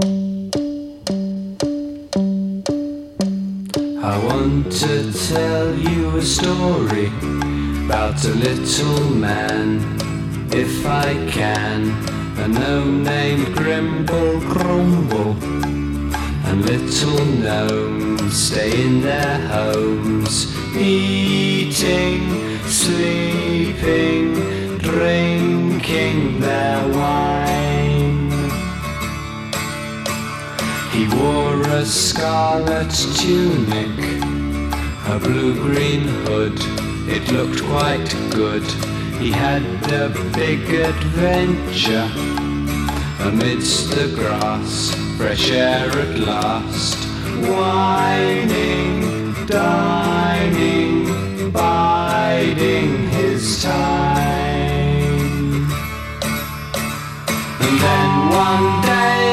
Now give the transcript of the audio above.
I want to tell you a story about a little man, if I can. A gnome named Grimble Grumble, and little gnomes stay in their homes, eating, sleeping, drinking their wine. He wore a scarlet tunic, a blue-green hood, it looked quite good. He had a big adventure amidst the grass, fresh air at last, whining, dining, biding his time. And then one day